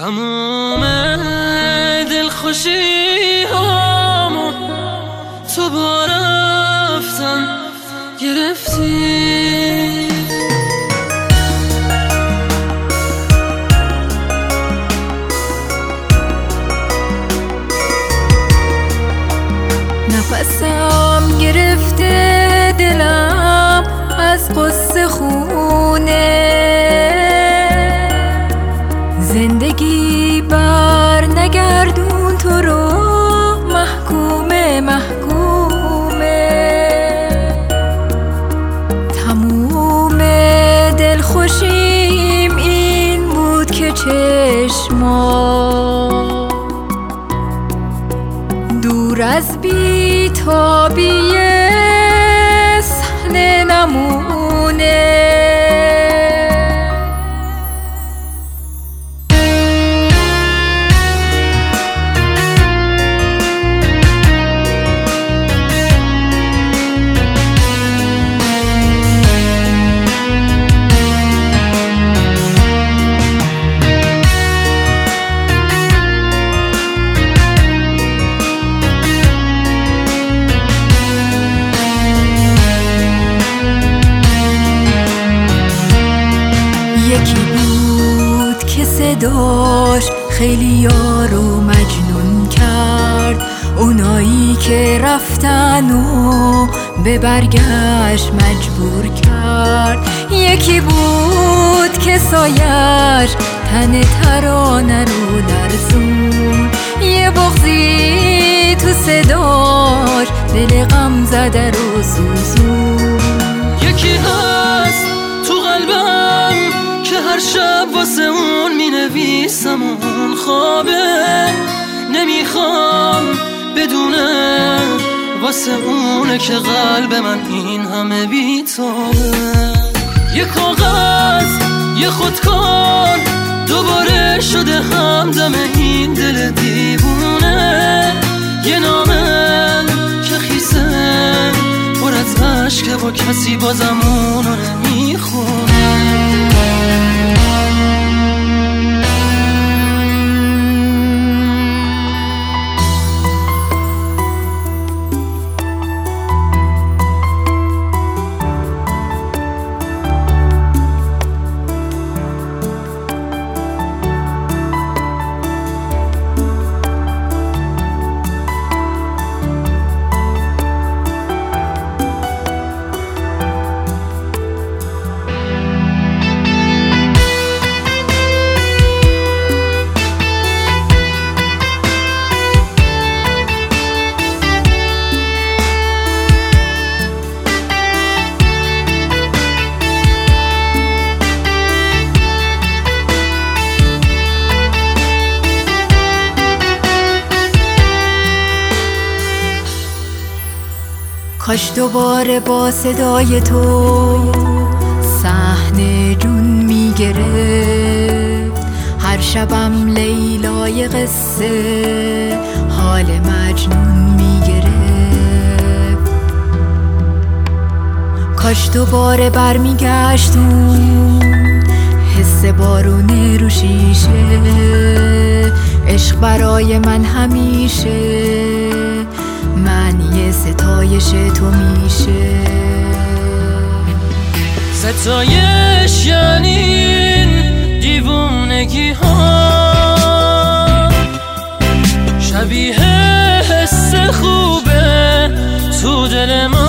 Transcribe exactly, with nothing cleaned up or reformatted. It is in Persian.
تموم دلخوشی هامو تو با رفتن گرفتی. نفسم گرفته دلم از قصه خونه، زندگی بر نگردون تو رو محکومه محکومه. تموم دلخوشیم این بود که چشما دور از بی تابی صحنه نمونه. یکی بود که صداش خیلی یارو مجنون کرد، اونایی که رفتن و به برگشت مجبور کرد. یکی بود که سایش تن ترانه رو لرزون، یه بغضی تو صداش دل غم زده رو سوزون. یکی هست تو قلبم که هر شب واسه اون می نویسم اون خوابه، نمیخوام بدونه واسه اونه که قلب من این همه بی‌تابه. یه کاغذ یه خودکار دوباره شده همدم این دل دیوونه، یه نامه که خیسه پر از عشقه و کسی بازم اونو نمیخونه. کاش دوباره با صدای تو صحنه جون میگرفت، هر شبم لیلای قصه حال مجنون میگرفت. کاش دوباره برمیگشتون حس بارونه رو شیشه، عشق برای من همیشه معنی ستایش تو میشه. ستایش یعنی این دیوونگی ها، شبیه حس خوبه تو دل ما.